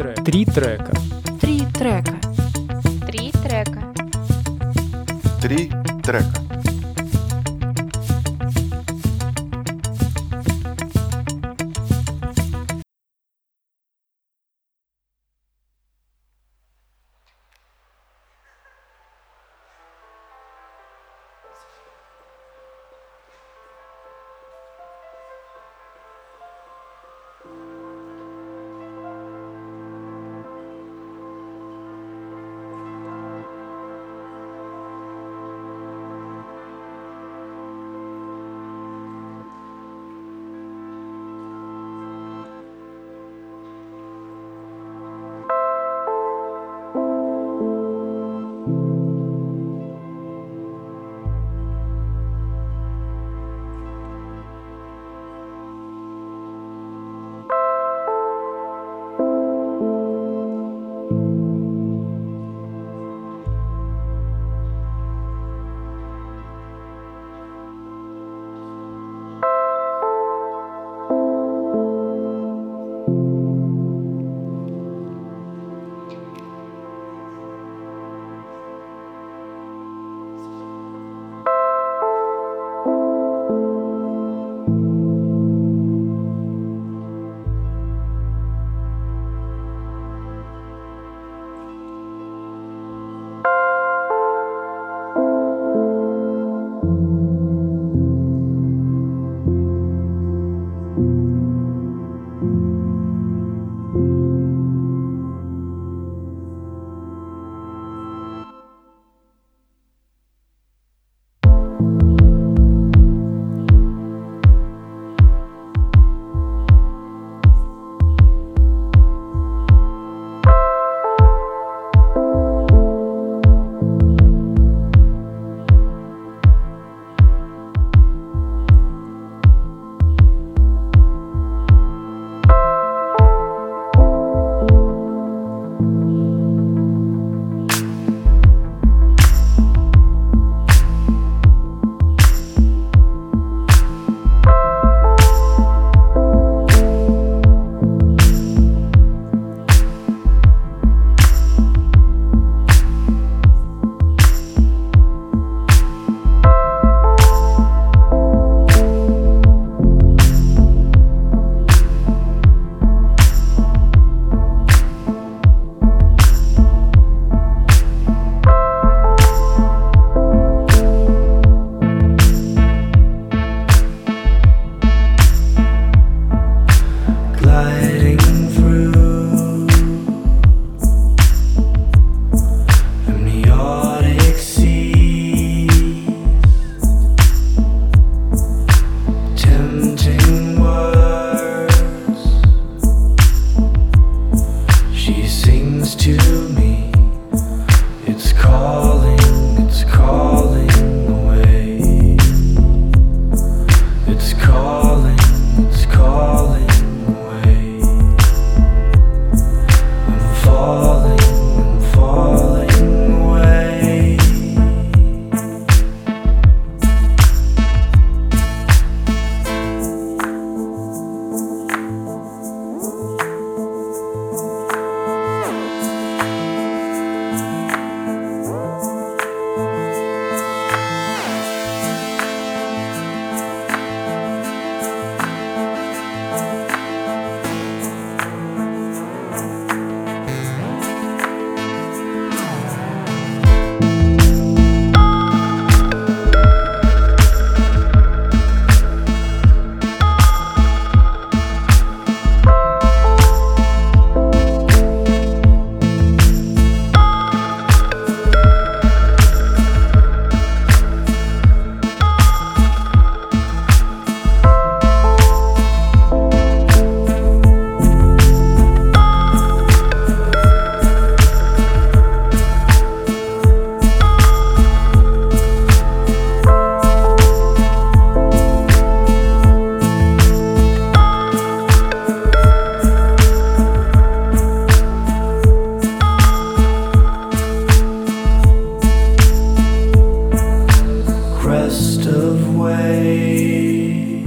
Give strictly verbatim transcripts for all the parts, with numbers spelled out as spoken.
трека. Три трека. Три трека. Три трека. Три трека.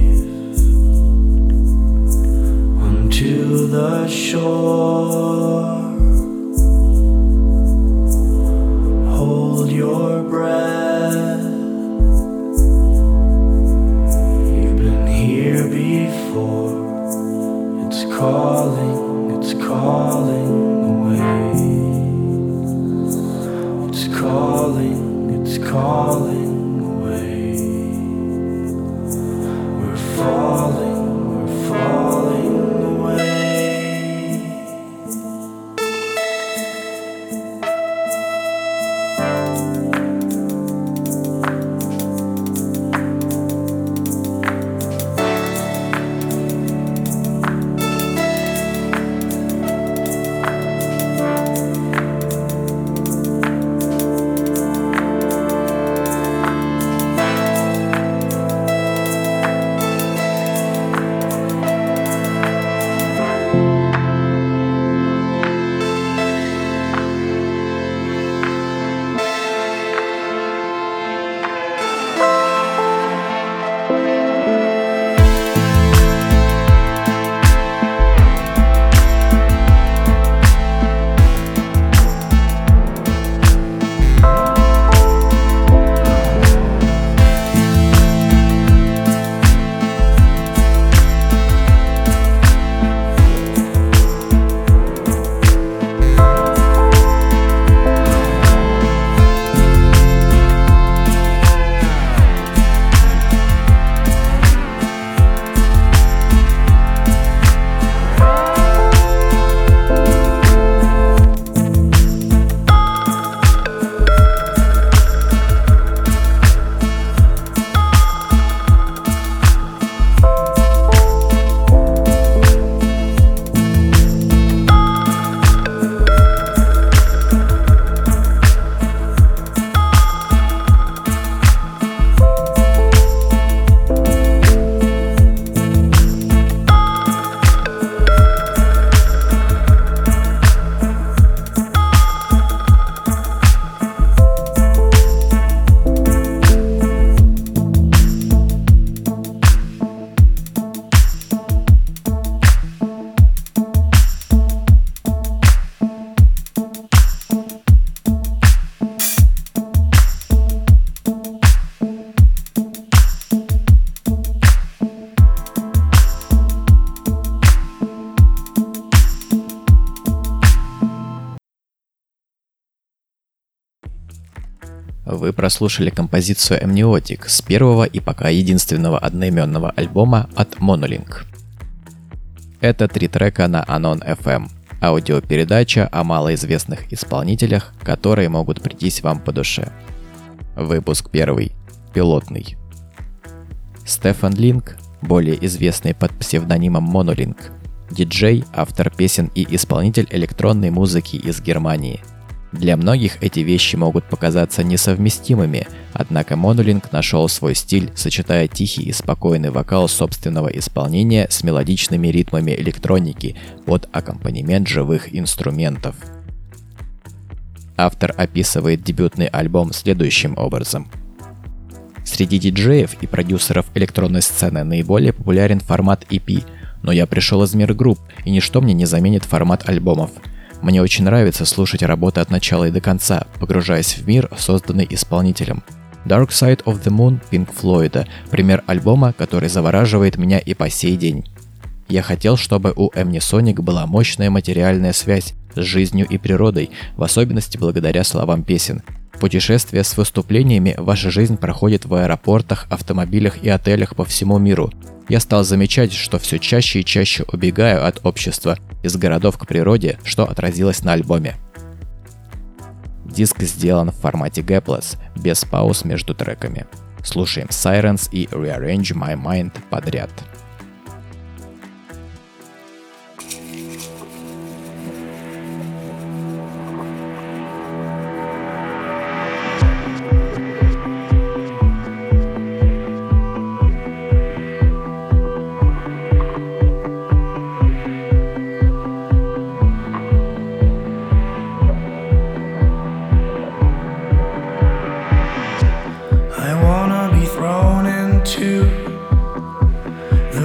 the shore. calling, it's calling away. It's calling, it's calling away. We're falling, we're falling away. Вы прослушали композицию Amniotic с первого и пока единственного одноименного альбома от Monolink. Это три трека на Anon эф эм, аудиопередача о малоизвестных исполнителях, которые могут прийтись вам по душе. Выпуск первый, пилотный. Стефан Линк, более известный под псевдонимом Monolink, диджей, автор песен и исполнитель электронной музыки из Германии. Для многих эти вещи могут показаться несовместимыми, однако Monolink нашел свой стиль, сочетая тихий и спокойный вокал собственного исполнения с мелодичными ритмами электроники под аккомпанемент живых инструментов. Автор описывает дебютный альбом следующим образом. Среди диджеев и продюсеров электронной сцены наиболее популярен формат и пи, но я пришел из мира групп, и ничто мне не заменит формат альбомов. Мне очень нравится слушать работы от начала и до конца, погружаясь в мир, созданный исполнителем. Dark Side of the Moon Pink Floyd – пример альбома, который завораживает меня и по сей день. Я хотел, чтобы у Amnisonic была мощная материальная связь с жизнью и природой, в особенности благодаря словам песен. В путешествии с выступлениями ваша жизнь проходит в аэропортах, автомобилях и отелях по всему миру. Я стал замечать, что все чаще и чаще убегаю от общества из городов к природе, что отразилось на альбоме. Диск сделан в формате Gapless, без пауз между треками. Слушаем Sirens и Rearrange My Mind подряд. To the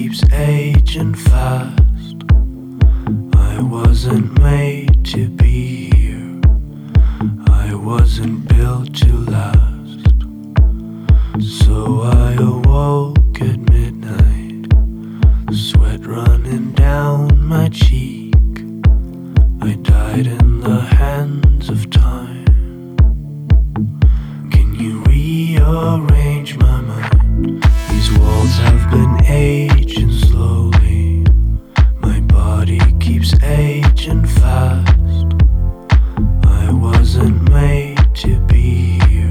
keeps aging fast. I wasn't made to be here. I wasn't built to last. So I awoke at midnight, sweat running down my cheek. I died in the hands of time. Can you rearrange my mind? These walls have been aging slowly. My body keeps aging fast. I wasn't made to be here.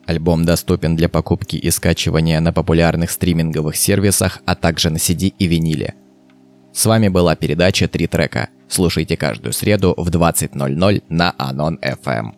Альбом доступен для покупки и скачивания на популярных стриминговых сервисах, а также на си ди и виниле. С вами была передача «Три трека». Слушайте каждую среду в двадцать ноль ноль на Анон эф эм.